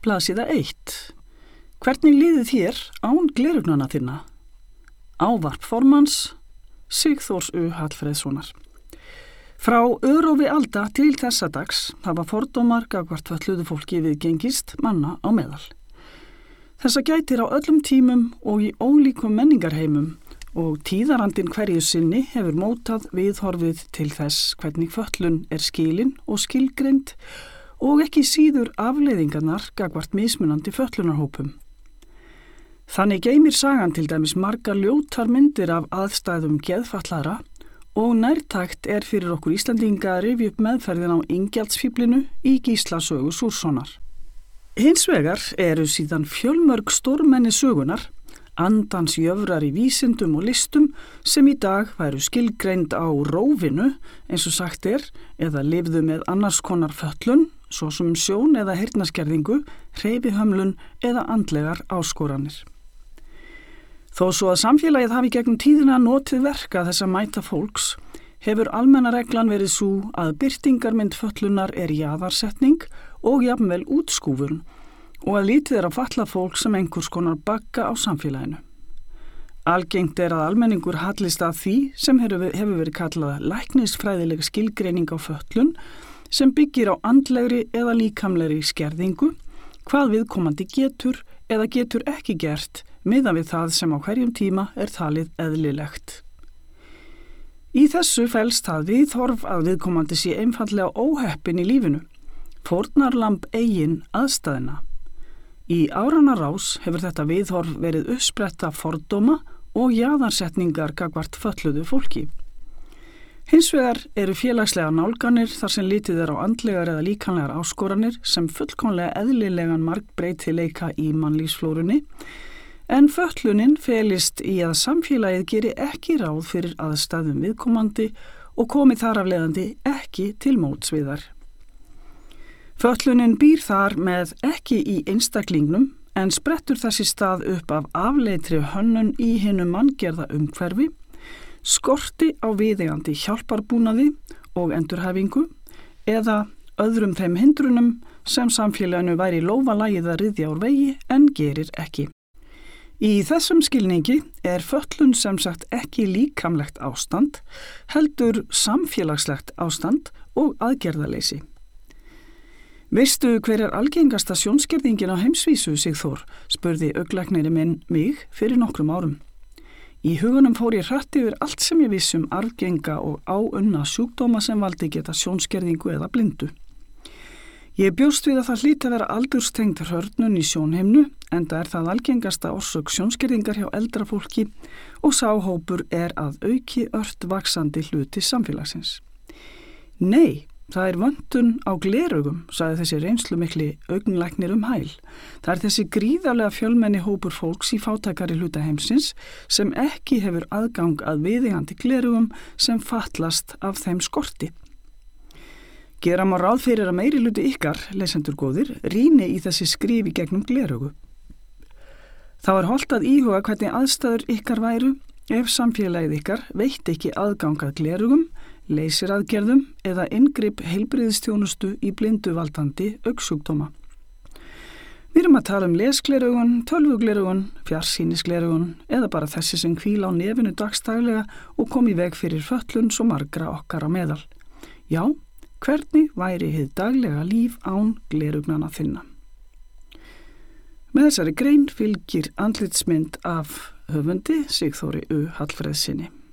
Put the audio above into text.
Blaðsíða 1. Hvernig líði þér án glerugnanna þinna? Ávarp formanns Sigþórs U. Hallfreðssonar. Frá örófi alda til þessa dags hafa fordómar gagnvart fötluðu fólki viðgengist manna á meðal. Þessa gætir á öllum tímum og í ólíkum menningarheimum og tíðarandinn hverju sinni hefur mótað viðhorfið til þess hvernig fötlun skilin og skilgreind og ekki síður afleiðingarnar gagnvart mismunandi fötlunarhópum. Þannig geymir sagan til dæmis margar ljótar myndir af aðstæðum geðfatlaðra og nærtækt fyrir okkur Íslendinga að rifja upp meðferðin á Ingjaldsfíflinu í Gísla sögu Súrssonar. Hins vegar eru síðan fjölmörg stórmenni sögunar, andans jöfrar í vísindum og listum sem í dag væru skilgreind á rófinu, eins og sagt eða lifðu með annars konar fötlun, svo sem sjón eða heyrnarskerðingu, hreyfihömlun eða andlegar áskoranir. Þó svo að samfélagið hafi gegnum tíðina notið verka þessa mæta fólks, hefur almenna reglan verið sú að birtingarmynd fötlunar jaðarsetning og jafnvel útskúfun og að lítið á fatlað fólk sem einhvers konar bagga á samfélaginu. Algengt að almenningur hallist að því sem hefur verið kallað læknisfræðileg skilgreining á fötlun sem byggir á andlegri eða líkamlegri skerðingu, hvað viðkomandi getur eða getur ekki gert miðað við það sem á hverjum tíma talið eðlilegt. Í þessu felst það viðhorf að viðkomandi sé einfaldlega óheppin í lífinu, fórnarlamb eigin aðstæðina. Í áranna rás hefur þetta viðhorf verið uppspretta fordóma og jaðarsetningar gagnvart fötluðu fólki. Hins vegar eru félagslega nálganir þar sem litið á andlegar eða líkamlegar áskoranir sem fullkomlega eðlilegan margbreytileika í mannlífsflórunni, en fötlunin felist í að samfélagið geri ekki ráð fyrir aðstæðum viðkomandi og komi þar af leiðandi ekki til móts við þær. Fötlunin býr þar með ekki í einstaklingnum en sprettur þessi stað upp af afleitri hönnun í hinu manngerða umhverfi, skorti á viðeigandi hjálparbúnaði og endurhæfingu eða öðrum þeim hindrunum sem samfélaginu væri lófalagið að ryðja úr vegi en gerir ekki. Í þessum skilningi fötlun sem sagt ekki líkamlegt ástand, heldur samfélagslegt ástand og aðgerðaleysi. Veistu hver algengasta sjónskerðingin á heimsvísu, Sigþór, spurði augnlæknirinn minn mig fyrir nokkrum árum. Í hugunum fór ég hratt yfir allt sem ég vissi arfgenga og áunna sjúkdóma sem valdi geta sjónskerðingu eða blindu. Ég bjóst við að það hlýti að vera aldurstengd hrörnun í sjónheimnu, enda það algengasta orsök sjónskerðingar hjá eldra fólki og sá hópur að auki ört vaxandi hluti samfélagsins. Nei, það vöntun á gleraugum, sagði þessi reynslumikli augnlæknir hæl. Það þessi gríðarlega fjölmenni hópur fólks í fátækari hluta heimsins sem ekki hefur aðgang að viðeigandi gleraugum sem fatlast af þeim skorti. Gera má ráð fyrir að meiri hluti ykkar, lesendur góðir, rýni í þessi skrif í gegnum gleraugu. Þá hollt að íhuga hvernig aðstæður ykkar væru ef samfélagið ykkar veitti ekki aðgang að gleraugum, leysiraðgerðum eða inngrip heilbrigðisþjónustu í blinduvaldandi augsjúkdóma. Við erum að tala lesgleraugun, tölvugleraugun, fjarsýnisgleraugun eða bara þessi sem hvíla á nefinu dagstaglega og kom í veg fyrir fötlun svo margra okkar á meðal. Já, hvernig væri hið daglega líf án glerugnanna þinna? Með þessari grein fylgir andlitsmynd af höfundi Sigþóri U. Hallfreðssyni.